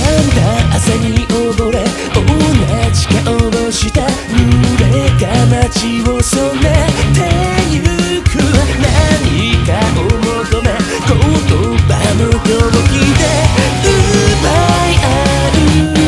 んだ朝に溺れ同じ顔をした濡れた街を染めてゆく何かを求め言葉の動きで奪い合う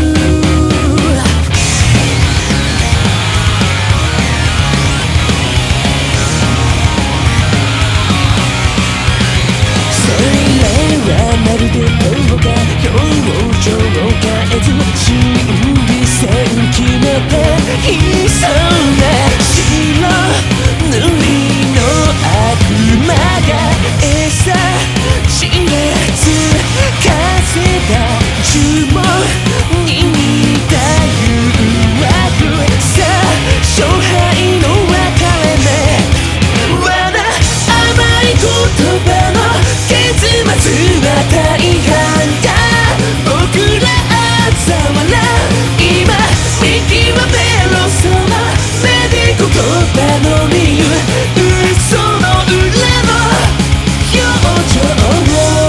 それはまるでどうか表情を変えず心理戦決めていそうな白塗りの悪魔が餌知らず風が呪文に似た誘惑さあ勝敗の分かれ目わだ甘い言葉の結末は大半だ僕ら嘲笑今右はベロソな目で言葉の理由嘘の裏の表情を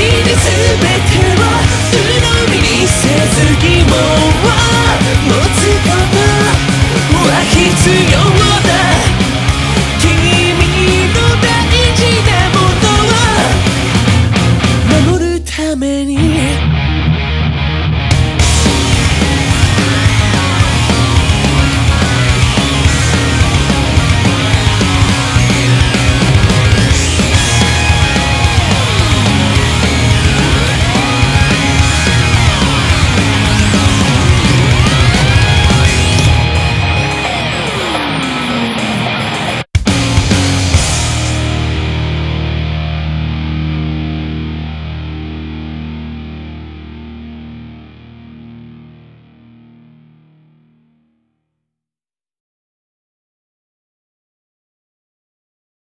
疑問を持つ